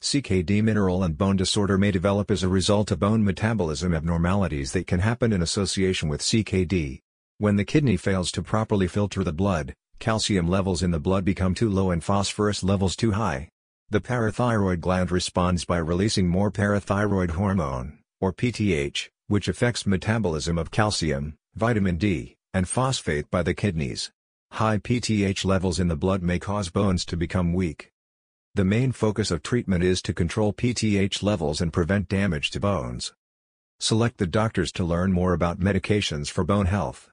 CKD mineral and bone disorder may develop as a result of bone metabolism abnormalities that can happen in association with CKD. When the kidney fails to properly filter the blood, calcium levels in the blood become too low and phosphorus levels too high. The parathyroid gland responds by releasing more parathyroid hormone, or PTH, which affects metabolism of calcium, vitamin D, and phosphate by the kidneys. High PTH levels in the blood may cause bones to become weak. The main focus of treatment is to control PTH levels and prevent damage to bones. Select the doctors to learn more about medications for bone health.